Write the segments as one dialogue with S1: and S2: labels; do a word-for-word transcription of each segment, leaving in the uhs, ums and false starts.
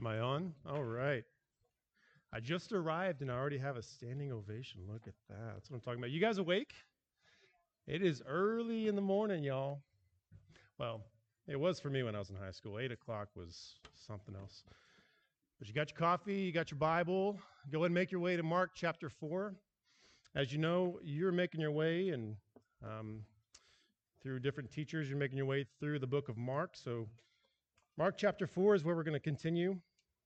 S1: Am I on? All right. I just arrived and I already have a standing ovation. Look at that. That's what I'm talking about. You guys awake? It is early in the morning, y'all. Well, it was for me when I was in high school. Eight o'clock was something else. But you got your coffee, you got your Bible. Go ahead and make your way to Mark chapter four. As you know, you're making your way and um, through different teachers, you're making your way through the book of Mark. So Mark chapter four is where we're going to continue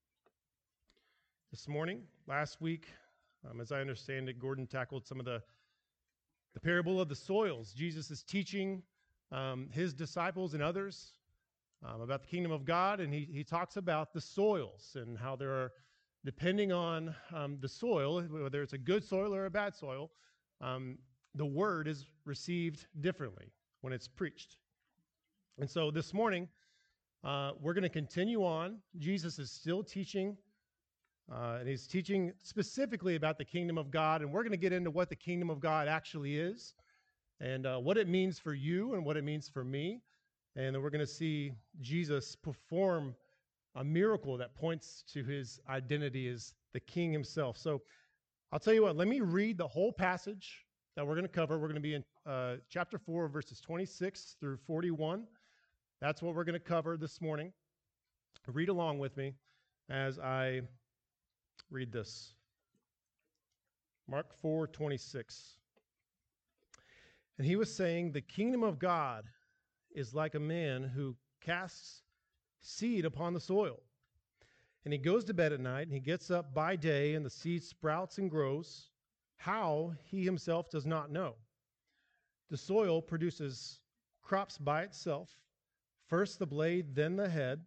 S1: this morning. Last week, um, as I understand it, Gordon tackled some of the, the parable of the soils. Jesus is teaching um, his disciples and others um, about the kingdom of God, and he, he talks about the soils and how there are, depending on um, the soil, whether it's a good soil or a bad soil, um, the word is received differently when it's preached. And so this morning, uh, we're going to continue on. Jesus is still teaching. Uh, and he's teaching specifically about the kingdom of God, and we're going to get into what the kingdom of God actually is, and uh, what it means for you and what it means for me. And then we're going to see Jesus perform a miracle that points to his identity as the king himself. So I'll tell you what, let me read the whole passage that we're going to cover. We're going to be in uh, chapter four, verses twenty-six through forty-one. That's what we're going to cover this morning. Read along with me as I read this. Mark four twenty-six. And he was saying, the kingdom of God is like a man who casts seed upon the soil. And he goes to bed at night, and he gets up by day, and the seed sprouts and grows. How, he himself does not know. The soil produces crops by itself, first the blade, then the head,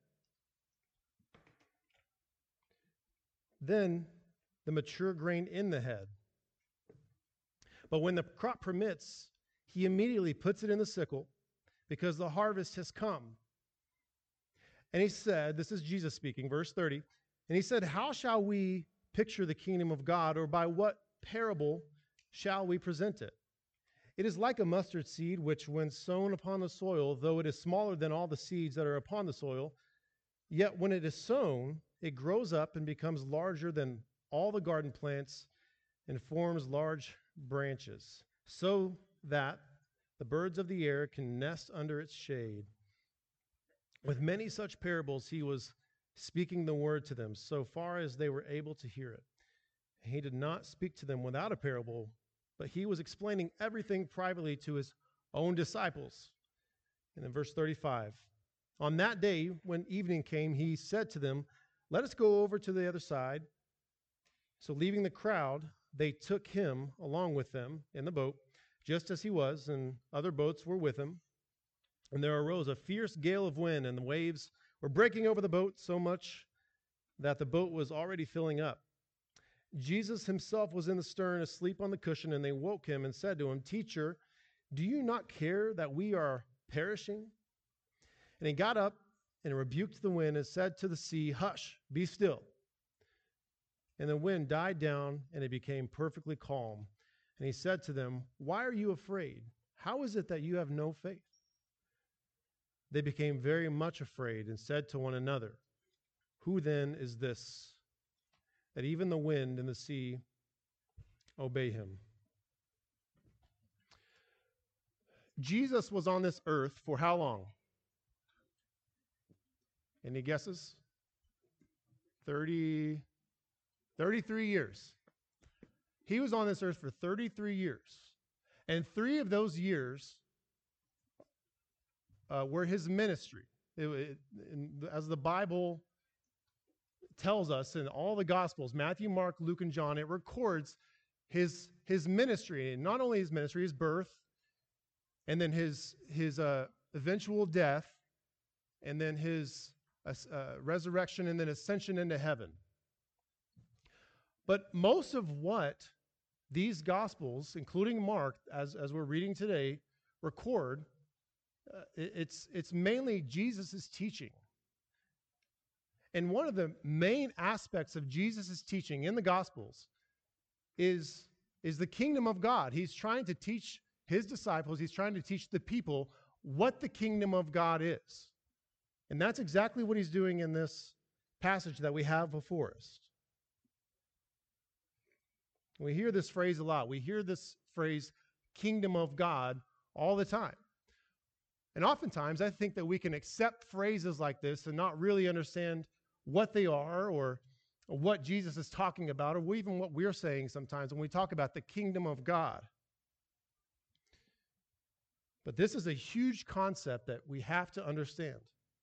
S1: then the mature grain in the head. But when the crop permits, he immediately puts it in the sickle, because the harvest has come. And he said, this is Jesus speaking, verse thirty, and he said, how shall we picture the kingdom of God, or by what parable shall we present it? It is like a mustard seed, which when sown upon the soil, though it is smaller than all the seeds that are upon the soil, yet when it is sown, it grows up and becomes larger than all the garden plants and forms large branches, so that the birds of the air can nest under its shade. With many such parables, he was speaking the word to them, so far as they were able to hear it. He did not speak to them without a parable, but he was explaining everything privately to his own disciples. And in verse thirty-five, on that day when evening came, he said to them, let us go over to the other side. So leaving the crowd, they took him along with them in the boat, just as he was, and other boats were with him. And there arose a fierce gale of wind, and the waves were breaking over the boat so much that the boat was already filling up. Jesus himself was in the stern, asleep on the cushion, and they woke him and said to him, Teacher, do you not care that we are perishing? And he got up and rebuked the wind and said to the sea, Hush, be still. And the wind died down, and it became perfectly calm. And he said to them, Why are you afraid? How is it that you have no faith? They became very much afraid and said to one another, Who then is this, that even the wind and the sea obey him? Jesus was on this earth for how long? Any guesses? thirty, thirty-three years. He was on this earth for thirty-three years. And three of those years uh, were his ministry. It, it, in, as the Bible tells us in all the Gospels, Matthew, Mark, Luke, and John, it records his, his ministry. And not only his ministry, his birth, and then his, his uh, eventual death, and then his uh, resurrection, and then ascension into heaven. But most of what these Gospels, including Mark, as, as we're reading today, record, uh, it, it's, it's mainly Jesus' teaching. And one of the main aspects of Jesus' teaching in the Gospels is, is the kingdom of God. He's trying to teach his disciples, he's trying to teach the people what the kingdom of God is. And that's exactly what he's doing in this passage that we have before us. We hear this phrase a lot. We hear this phrase, kingdom of God, all the time. And oftentimes, I think that we can accept phrases like this and not really understand what they are or what Jesus is talking about, or even what we're saying sometimes when we talk about the kingdom of God. But this is a huge concept that we have to understand.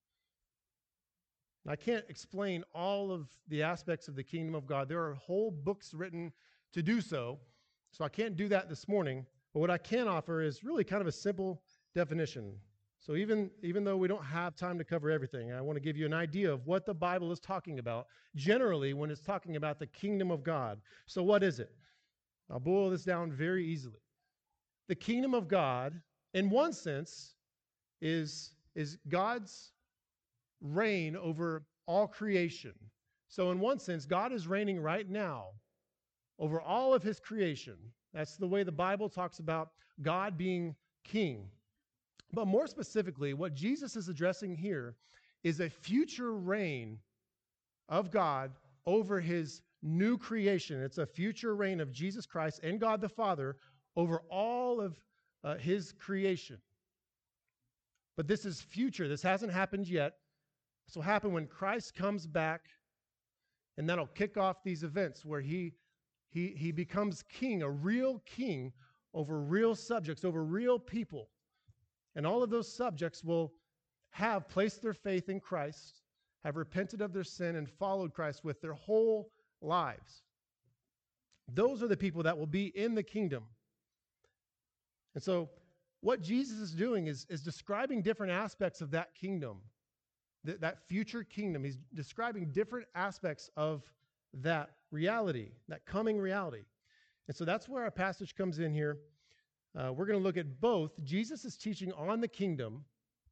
S1: I can't explain all of the aspects of the kingdom of God. There are whole books written to do so, so I can't do that this morning. But what I can offer is really kind of a simple definition. So even, even though we don't have time to cover everything, I want to give you an idea of what the Bible is talking about, generally when it's talking about the kingdom of God. So what is it? I'll boil this down very easily. The kingdom of God, in one sense, is, is God's reign over all creation. So in one sense, God is reigning right now over all of his creation. That's the way the Bible talks about God being king. But more specifically, what Jesus is addressing here is a future reign of God over his new creation. It's a future reign of Jesus Christ and God the Father over all of uh, his creation. But this is future. This hasn't happened yet. This will happen when Christ comes back, and that'll kick off these events where he, he, he becomes king, a real king over real subjects, over real people. And all of those subjects will have placed their faith in Christ, have repented of their sin, and followed Christ with their whole lives. Those are the people that will be in the kingdom. And so what Jesus is doing is, is describing different aspects of that kingdom, th- that future kingdom. He's describing different aspects of that reality, that coming reality. And so that's where our passage comes in here. Uh, we're going to look at both. Jesus is teaching on the kingdom,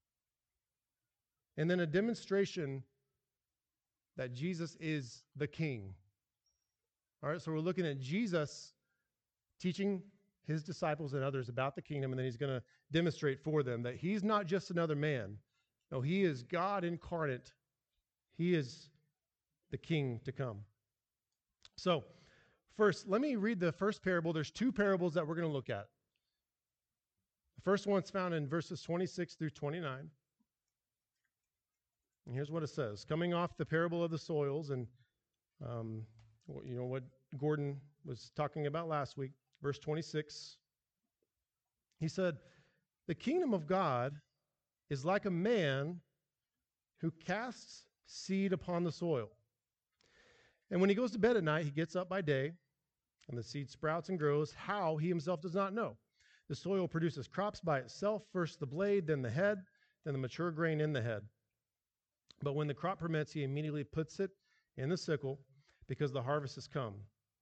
S1: and then a demonstration that Jesus is the king. All right, so we're looking at Jesus teaching his disciples and others about the kingdom, and then he's going to demonstrate for them that he's not just another man. No, he is God incarnate. He is the king to come. So, first, let me read the first parable. There's two parables that we're going to look at. The first one's found in verses twenty-six through twenty-nine. And here's what it says. Coming off the parable of the soils, and um, you know what Gordon was talking about last week, verse twenty-six. He said, "The kingdom of God is like a man who casts seed upon the soil. And when he goes to bed at night, he gets up by day, and the seed sprouts and grows. How, he himself does not know. The soil produces crops by itself, first the blade, then the head, then the mature grain in the head. But when the crop permits, he immediately puts it in the sickle, because the harvest has come."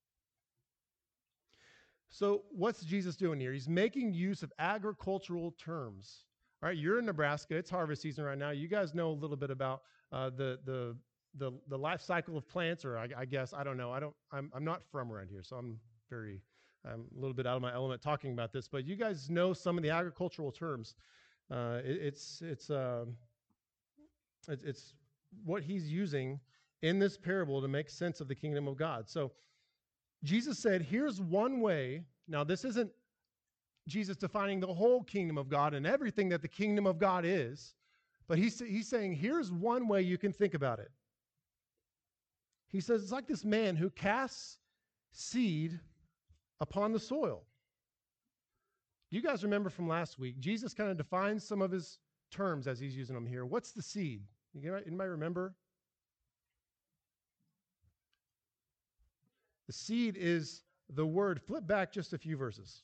S1: So what's Jesus doing here? He's making use of agricultural terms. All right, you're in Nebraska. It's harvest season right now. You guys know a little bit about uh, the, the, the, the life cycle of plants, or I, I guess, I don't know. I don't, I'm, I'm not from around here, so I'm very... I'm a little bit out of my element talking about this, but you guys know some of the agricultural terms. Uh, it, it's it's uh, it, it's what he's using in this parable to make sense of the kingdom of God. So Jesus said, here's one way. Now, this isn't Jesus defining the whole kingdom of God and everything that the kingdom of God is, but he's, he's saying, here's one way you can think about it. He says, it's like this man who casts seed upon the soil. You guys remember from last week, Jesus kind of defines some of his terms as he's using them here. What's the seed? You anybody remember? The seed is the word. Flip back just a few verses.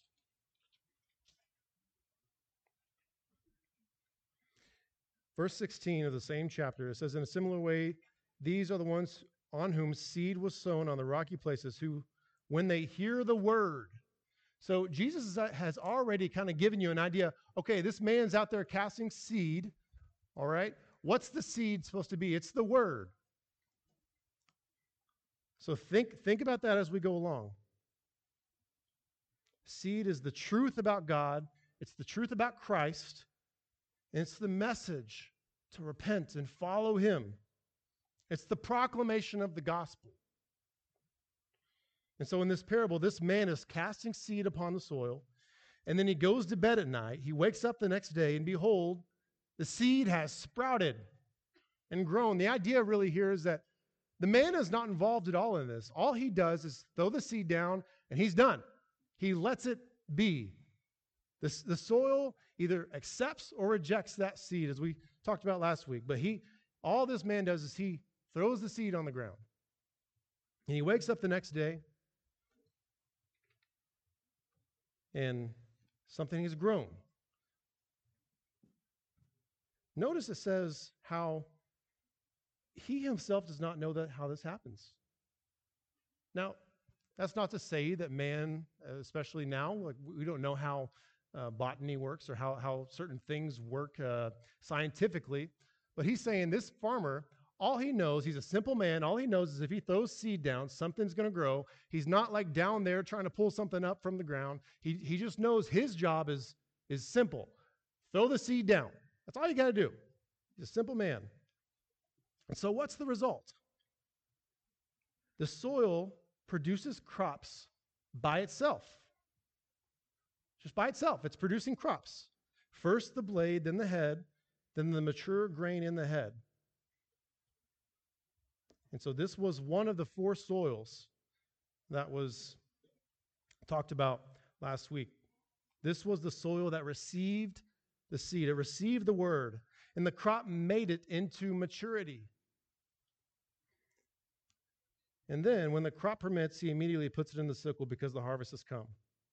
S1: Verse sixteen of the same chapter, it says, "In a similar way, these are the ones on whom seed was sown on the rocky places, who, when they hear the word." So Jesus has already kind of given you an idea. Okay, this man's out there casting seed. All right. What's the seed supposed to be? It's the word. So think, think about that as we go along. Seed is the truth about God. It's the truth about Christ. And it's the message to repent and follow him. It's the proclamation of the gospel. And so in this parable, this man is casting seed upon the soil, and then he goes to bed at night. He wakes up the next day, and behold, the seed has sprouted and grown. The idea really here is that the man is not involved at all in this. All he does is throw the seed down, and he's done. He lets it be. The, the soil either accepts or rejects that seed, as we talked about last week. But he, all this man does is he throws the seed on the ground. And he wakes up the next day, and something has grown. Notice it says how he himself does not know that how this happens. Now, that's not to say that man, especially now, like we don't know how uh, botany works or how, how certain things work uh, scientifically, but he's saying this farmer, all he knows, he's a simple man, all he knows is if he throws seed down, something's going to grow. He's not like down there trying to pull something up from the ground. He, he just knows his job is, is simple. Throw the seed down. That's all you got to do. He's a simple man. And so what's the result? The soil produces crops by itself. Just by itself, it's producing crops. First the blade, then the head, then the mature grain in the head. And so this was one of the four soils that was talked about last week. This was the soil that received the seed. It received the word, and the crop made it into maturity. And then when the crop permits, he immediately puts it in the sickle because the harvest has come.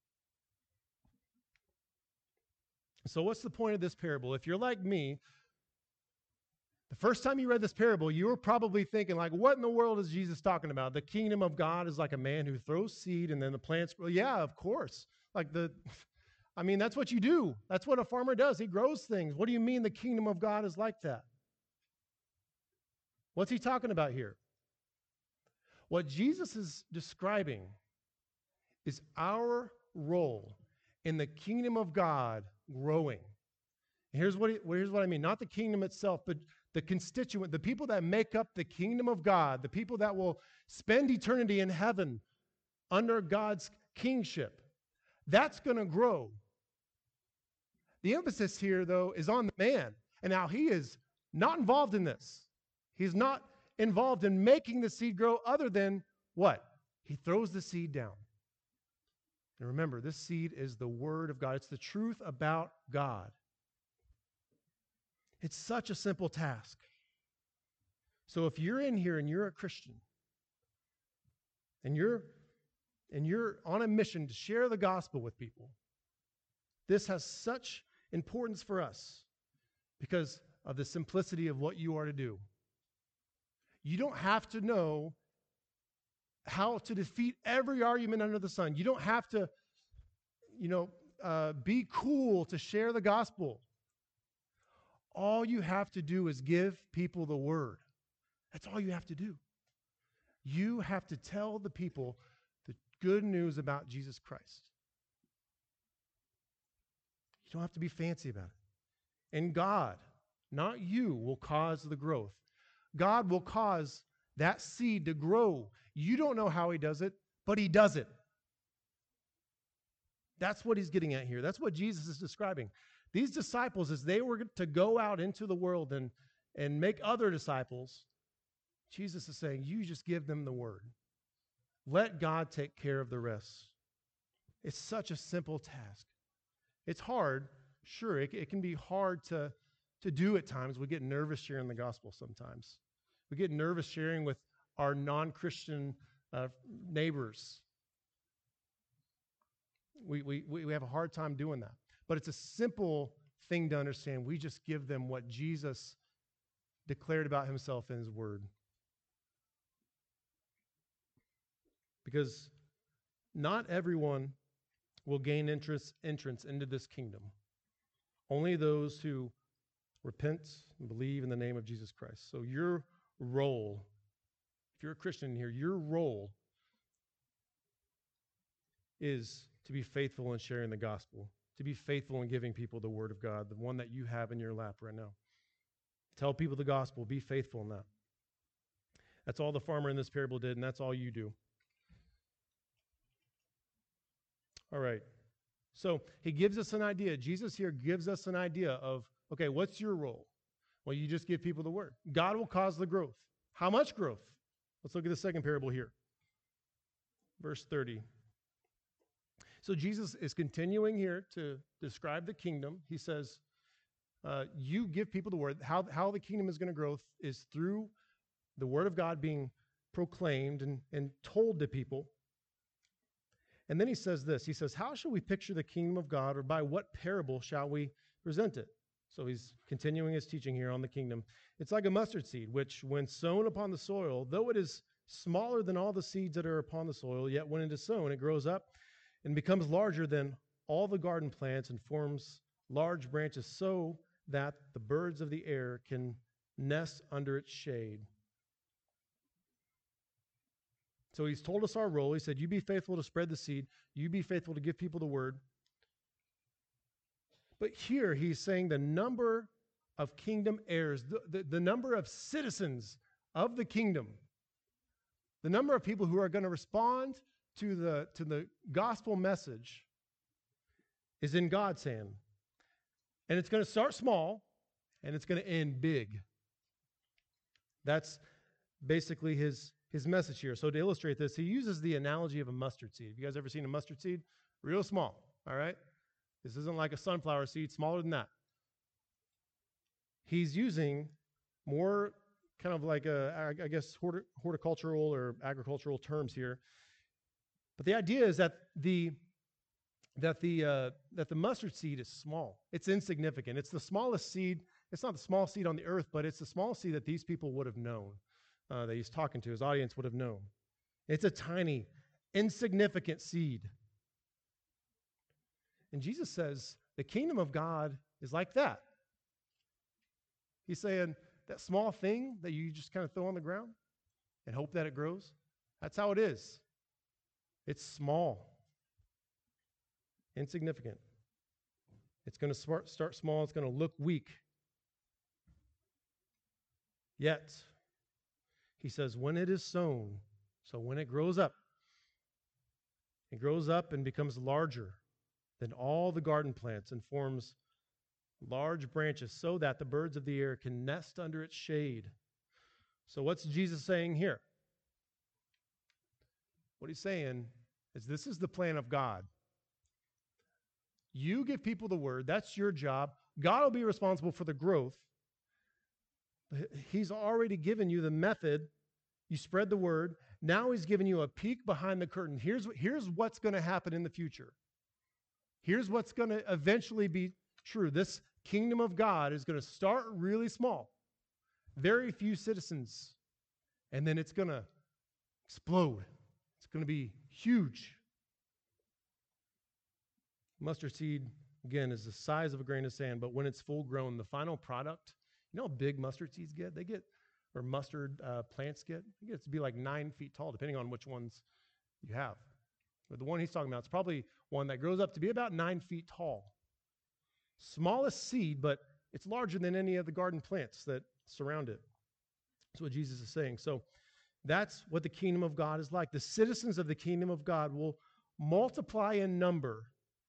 S1: So what's the point of this parable? If you're like me, the first time you read this parable, you were probably thinking, like, what in the world is Jesus talking about? The kingdom of God is like a man who throws seed and then the plants grow. Yeah, of course. Like the, I mean, that's what you do. That's what a farmer does. He grows things. What do you mean the kingdom of God is like that? What's he talking about here? What Jesus is describing is our role in the kingdom of God growing. Here's what, he, here's what I mean. Not the kingdom itself, but the constituent, the people that make up the kingdom of God, the people that will spend eternity in heaven under God's kingship. That's going to grow. The emphasis here, though, is on the man. And now he is not involved in this. He's not involved in making the seed grow other than what? He throws the seed down. And remember, this seed is the word of God. It's the truth about God. It's such a simple task. So if you're in here and you're a Christian, and you're, and you're on a mission to share the gospel with people, this has such importance for us because of the simplicity of what you are to do. You don't have to know how to defeat every argument under the sun. You don't have to, you know, uh, be cool to share the gospel. All you have to do is give people the word. That's all you have to do. You have to tell the people the good news about Jesus Christ. You don't have to be fancy about it. And God, not you, will cause the growth. God will cause that seed to grow. You don't know how he does it, but he does it. That's what he's getting at here. That's what Jesus is describing. These disciples, as they were to go out into the world and, and make other disciples, Jesus is saying, you just give them the word. Let God take care of the rest. It's such a simple task. It's hard. Sure, it, it can be hard to, to do at times. We get nervous sharing the gospel sometimes. We get nervous sharing with our non-Christian uh, neighbors. We, we, we have a hard time doing that. But it's a simple thing to understand. We just give them what Jesus declared about himself in his word. Because not everyone will gain interest, entrance into this kingdom. Only those who repent and believe in the name of Jesus Christ. So your role, if you're a Christian here, your role is to be faithful in sharing the gospel, to be faithful in giving people the word of God, the one that you have in your lap right now. Tell people the gospel, be faithful in that. That's all the farmer in this parable did, and that's all you do. All right. So he gives us an idea. Jesus here gives us an idea of, okay, what's your role? Well, you just give people the word. God will cause the growth. How much growth? Let's look at the second parable here. Verse thirty. So Jesus is continuing here to describe the kingdom. He says, uh, you give people the word. How, how the kingdom is going to grow is through the word of God being proclaimed and, and told to people. And then he says this. He says, how shall we picture the kingdom of God, or by what parable shall we present it? So he's continuing his teaching here on the kingdom. It's like a mustard seed, which when sown upon the soil, though it is smaller than all the seeds that are upon the soil, yet when it is sown, it grows up and becomes larger than all the garden plants and forms large branches so that the birds of the air can nest under its shade. So he's told us our role. He said, you be faithful to spread the seed. You be faithful to give people the word. But here he's saying the number of kingdom heirs, the, the, the number of citizens of the kingdom, the number of people who are going to respond to the, to the gospel message is in God's hand. And it's going to start small, and it's going to end big. That's basically his, his message here. So to illustrate this, he uses the analogy of a mustard seed. Have you guys ever seen a mustard seed? Real small, all right? This isn't like a sunflower seed, smaller than that. He's using more kind of like, a, I guess, horticultural or agricultural terms here. But the idea is that the that the uh, that the mustard seed is small. It's insignificant. It's the smallest seed. It's not the smallest seed on the earth, but it's the smallest seed that these people would have known, uh, that he's talking to, his audience would have known. It's a tiny, insignificant seed. And Jesus says the kingdom of God is like that. He's saying that small thing that you just kind of throw on the ground and hope that it grows, that's how it is. It's small, insignificant. It's going to start, start small. It's going to look weak. Yet, he says, when it is sown, so when it grows up, it grows up and becomes larger than all the garden plants and forms large branches so that the birds of the air can nest under its shade. So what's Jesus saying here? What he's saying is this is the plan of God. You give people the word. That's your job. God will be responsible for the growth. He's already given you the method. You spread the word. Now he's given you a peek behind the curtain. Here's, here's what's going to happen in the future. Here's what's going to eventually be true. This kingdom of God is going to start really small. Very few citizens. And then it's going to explode. It's going to be huge. Mustard seed, again, is the size of a grain of sand, but when it's full grown, the final product, you know how big mustard seeds get? They get, or mustard uh, plants get? It gets to be like nine feet tall, depending on which ones you have. But the one he's talking about, it's probably one that grows up to be about nine feet tall. Smallest seed, but it's larger than any of the garden plants that surround it. That's what Jesus is saying. So that's what the kingdom of God is like. The citizens of the kingdom of God will multiply in number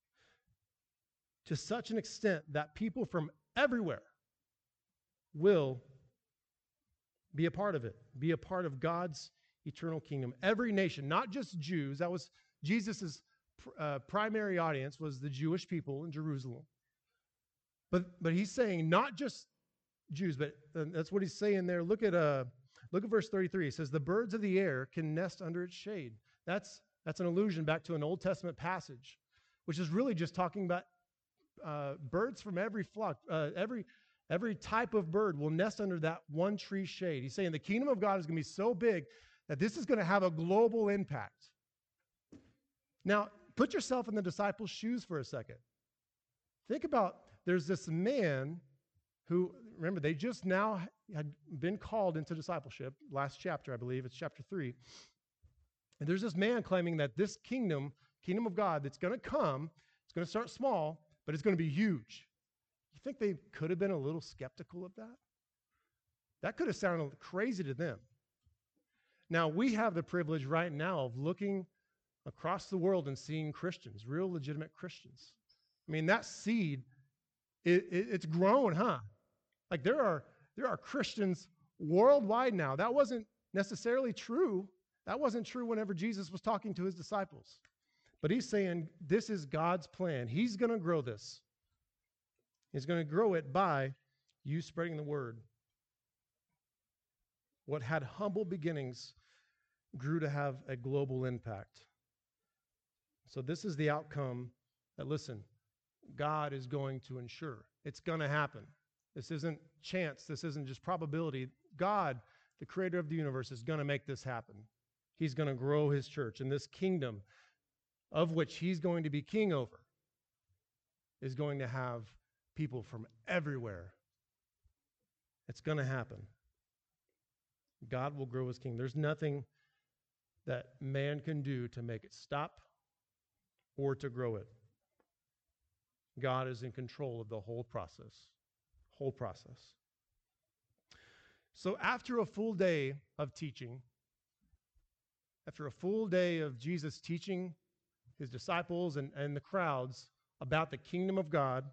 S1: to such an extent that people from everywhere will be a part of it, be a part of God's eternal kingdom. Every nation, not just Jews. That was Jesus' uh, primary audience was the Jewish people in Jerusalem. But but he's saying not just Jews, but uh, that's what he's saying there. Look at uh, look at verse thirty-three. It says, the birds of the air can nest under its shade. That's, that's an allusion back to an Old Testament passage, which is really just talking about uh, birds from every flock, uh, every Every type of bird will nest under that one tree shade. He's saying the kingdom of God is going to be so big that this is going to have a global impact. Now, put yourself in the disciples' shoes for a second. Think about, there's this man who, remember, they just now had been called into discipleship. Last chapter, I believe, it's chapter three. And there's this man claiming that this kingdom, kingdom of God that's going to come, it's going to start small, but it's going to be huge. You think they could have been a little skeptical of that? That could have sounded crazy to them. Now, we have the privilege right now of looking across the world and seeing Christians, real legitimate Christians. I mean, that seed, it, it, it's grown, huh? Like there are, there are Christians worldwide now. That wasn't necessarily true. That wasn't true whenever Jesus was talking to his disciples. But he's saying this is God's plan. He's going to grow this. He's going to grow it by you spreading the word. What had humble beginnings grew to have a global impact. So this is the outcome that, listen, God is going to ensure. It's going to happen. This isn't chance. This isn't just probability. God, the creator of the universe, is going to make this happen. He's going to grow his church. And this kingdom of which he's going to be king over is going to have people from everywhere. It's going to happen. God will grow his kingdom. There's nothing that man can do to make it stop or to grow it. God is in control of the whole process. Whole process. So after a full day of teaching, after a full day of Jesus teaching his disciples and, and the crowds about the kingdom of God,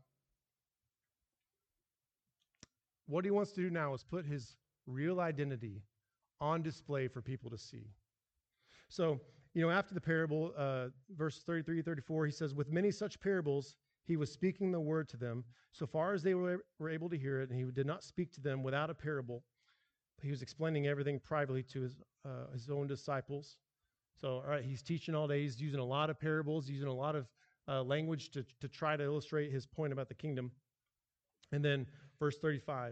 S1: what he wants to do now is put his real identity on display for people to see. So, you know, after the parable, uh, verse thirty-three, thirty-four, he says, with many such parables, he was speaking the word to them, so far as they were, were able to hear it, and he did not speak to them without a parable. He was explaining everything privately to his, uh, his own disciples. So, all right, he's teaching all day. He's using a lot of parables, using a lot of uh, language to, to try to illustrate his point about the kingdom. And then verse thirty-five.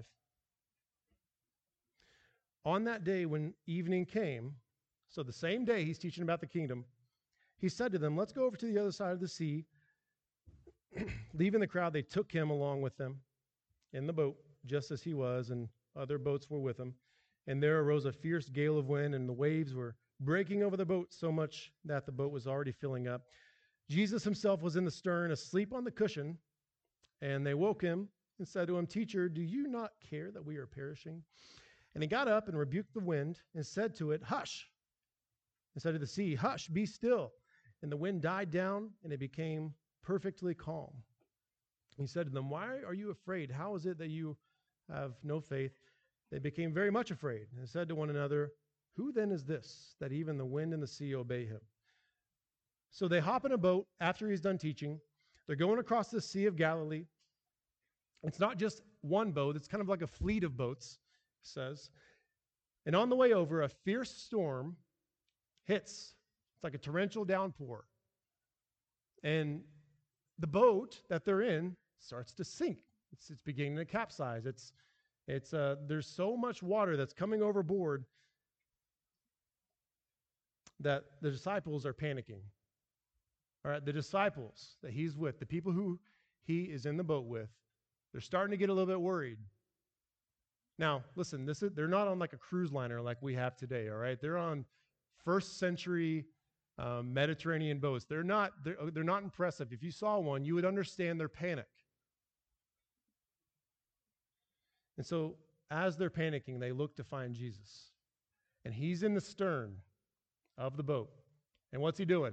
S1: On that day when evening came, so the same day he's teaching about the kingdom, he said to them, let's go over to the other side of the sea. Leaving the crowd, they took him along with them in the boat, just as he was, and other boats were with him. And there arose a fierce gale of wind, and the waves were breaking over the boat so much that the boat was already filling up. Jesus himself was in the stern, asleep on the cushion, and they woke him and said to him, Teacher, do you not care that we are perishing? And he got up and rebuked the wind and said to it, Hush! And said to the sea, Hush, be still. And the wind died down, and it became perfectly calm. He said to them, Why are you afraid? How is it that you have no faith? They became very much afraid and said to one another, Who then is this, that even the wind and the sea obey him? So they hop in a boat after he's done teaching. They're going across the Sea of Galilee. It's not just one boat. It's kind of like a fleet of boats, it says. And on the way over, a fierce storm hits. It's like a torrential downpour. And the boat that they're in starts to sink. It's, it's beginning to capsize. It's, it's, uh, there's so much water that's coming overboard that the disciples are panicking. All right, the disciples that he's with, the people who he is in the boat with, they're starting to get a little bit worried. Now, listen, this is, they're not on like a cruise liner like we have today, all right? They're on first century um, Mediterranean boats. They're not, they're, they're not impressive. If you saw one, you would understand their panic. And so as they're panicking, they look to find Jesus. And he's in the stern of the boat. And what's he doing?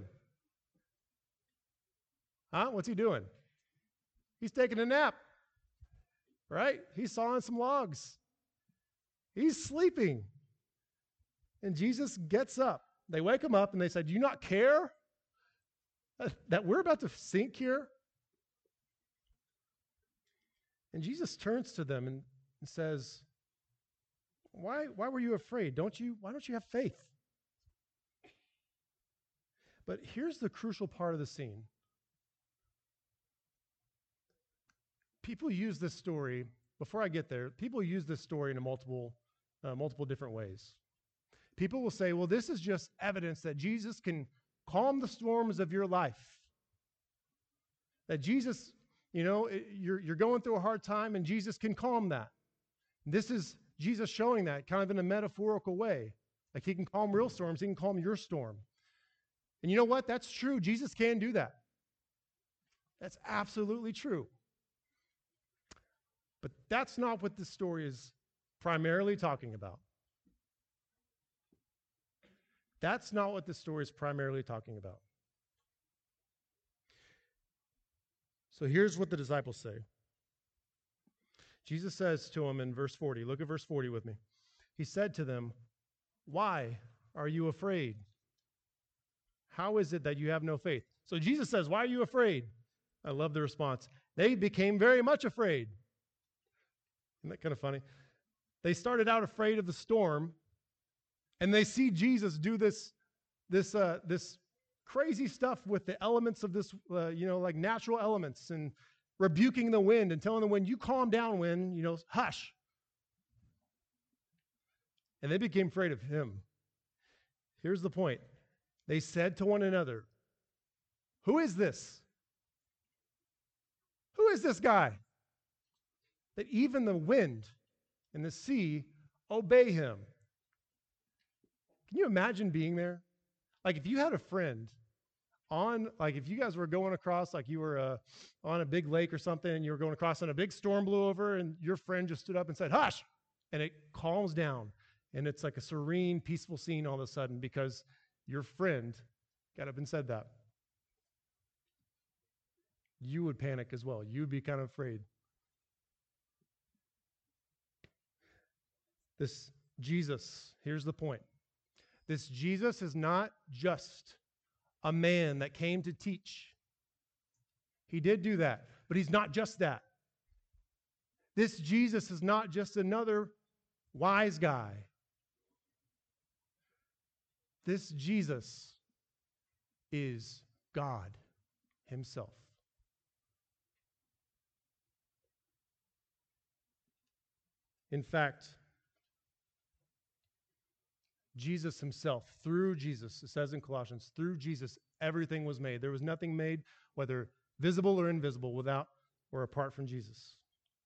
S1: Huh? What's he doing? He's taking a nap, right? He's sawing some logs. He's sleeping. And Jesus gets up. They wake him up and they say, do you not care that we're about to sink here? And Jesus turns to them and, and says, why, why were you afraid? Don't you, why don't you have faith? But here's the crucial part of the scene. People use this story, before I get there, people use this story in a multiple, uh, multiple different ways. People will say, well, this is just evidence that Jesus can calm the storms of your life. That Jesus, you know, you're, you're going through a hard time and Jesus can calm that. This is Jesus showing that kind of in a metaphorical way. Like he can calm real storms, he can calm your storm. And you know what? That's true. Jesus can do that. That's absolutely true. But that's not what this story is primarily talking about. That's not what this story is primarily talking about. So here's what the disciples say. Jesus says to them in verse forty, look at verse forty with me. He said to them, "Why are you afraid? How is it that you have no faith?" So Jesus says, "Why are you afraid?" I love the response. They became very much afraid. Isn't that kind of funny? They started out afraid of the storm, and they see Jesus do this, this, uh, this crazy stuff with the elements of this, uh, you know, like natural elements, and rebuking the wind and telling the wind, "You calm down, wind, you know, hush." And they became afraid of him. Here's the point. They said to one another, "Who is this? Who is this guy that even the wind and the sea obey him?" Can you imagine being there? Like if you had a friend on, like if you guys were going across, like you were uh, on a big lake or something, and you were going across and a big storm blew over, and your friend just stood up and said, "Hush," and it calms down, and it's like a serene, peaceful scene all of a sudden because your friend got up and said that. You would panic as well. You'd be kind of afraid. This Jesus, here's the point. This Jesus is not just a man that came to teach. He did do that, but he's not just that. This Jesus is not just another wise guy. This Jesus is God himself. In fact, Jesus himself, through Jesus, it says in Colossians, through Jesus, everything was made. There was nothing made, whether visible or invisible, without or apart from Jesus.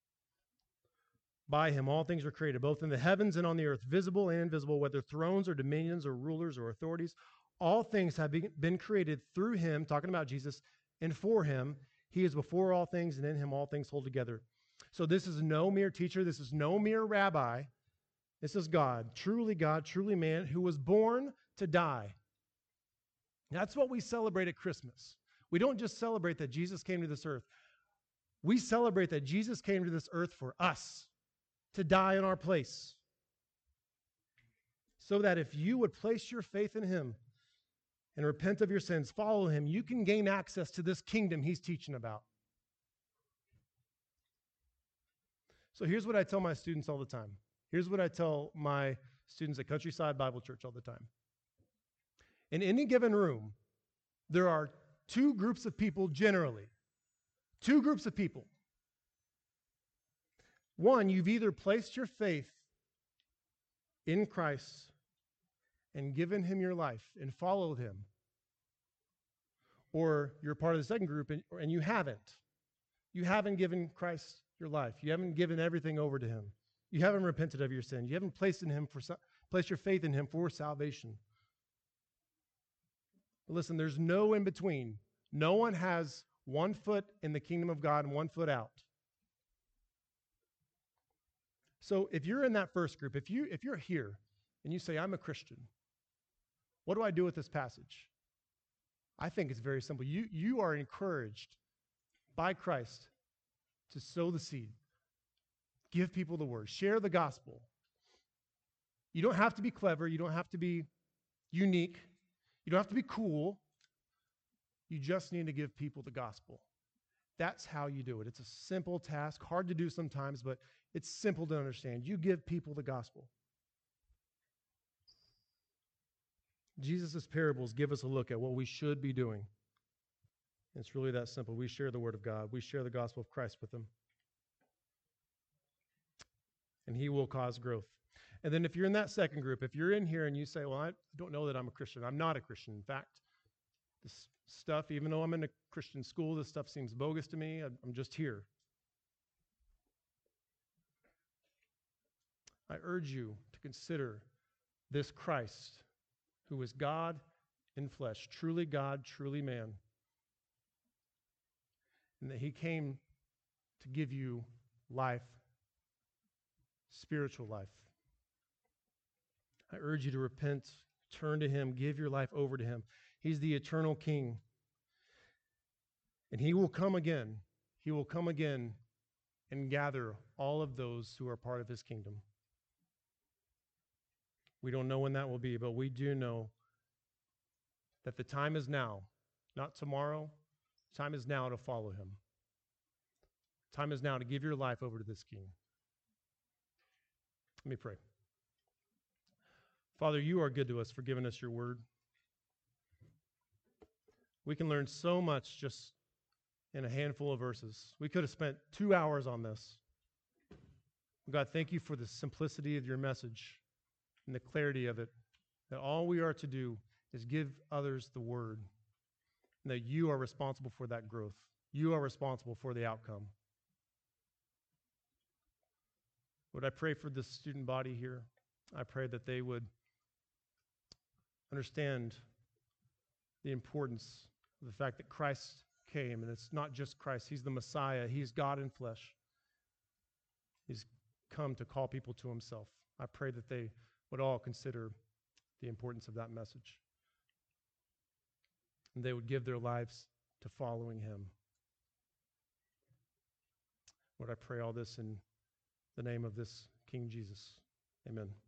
S1: By him, all things were created, both in the heavens and on the earth, visible and invisible, whether thrones or dominions or rulers or authorities. All things have been created through him, talking about Jesus, and for him. He is before all things, and in him all things hold together. So this is no mere teacher. This is no mere rabbi. This is God, truly God, truly man, who was born to die. That's what we celebrate at Christmas. We don't just celebrate that Jesus came to this earth. We celebrate that Jesus came to this earth for us, to die in our place. So that if you would place your faith in him and repent of your sins, follow him, you can gain access to this kingdom he's teaching about. So here's what I tell my students all the time. Here's what I tell my students at Countryside Bible Church all the time. In any given room, there are two groups of people generally. Two groups of people. One, you've either placed your faith in Christ and given him your life and followed him, or you're part of the second group and, and you haven't. You haven't given Christ your life. You haven't given everything over to him. You haven't repented of your sin. You haven't placed in him for placed your faith in him for salvation. Listen, there's no in between. No one has one foot in the kingdom of God and one foot out. So if you're in that first group, if you if you're here and you say, "I'm a Christian," what do I do with this passage? I think it's very simple. You you are encouraged by Christ to sow the seed. Give people the word. Share the gospel. You don't have to be clever. You don't have to be unique. You don't have to be cool. You just need to give people the gospel. That's how you do it. It's a simple task, hard to do sometimes, but it's simple to understand. You give people the gospel. Jesus' parables give us a look at what we should be doing. It's really that simple. We share the word of God. We share the gospel of Christ with them. And he will cause growth. And then if you're in that second group, if you're in here and you say, "Well, I don't know that I'm a Christian. I'm not a Christian. In fact, this stuff, even though I'm in a Christian school, this stuff seems bogus to me. I'm just here." I urge you to consider this Christ, who is God in flesh, truly God, truly man, and that he came to give you life, spiritual life. I urge you to repent, Turn to him. Give your life over to him. He's the eternal King. And he will come again. He will come again and gather all of those who are part of his kingdom. We don't know when that will be, but we do know that the time is now, not tomorrow. Time is now to follow him. Time is now to give your life over to this King. Let me pray. Father, you are good to us for giving us your word. We can learn so much just in a handful of verses. We could have spent two hours on this. God, thank you for the simplicity of your message and the clarity of it, that all we are to do is give others the word, and that you are responsible for that growth. You are responsible for the outcome. Lord, I pray for this student body here. I pray that they would understand the importance of the fact that Christ came, and it's not just Christ. He's the Messiah. He's God in flesh. He's come to call people to himself. I pray that they would all consider the importance of that message, and they would give their lives to following him. Lord, I pray all this in the name of this King Jesus. Amen.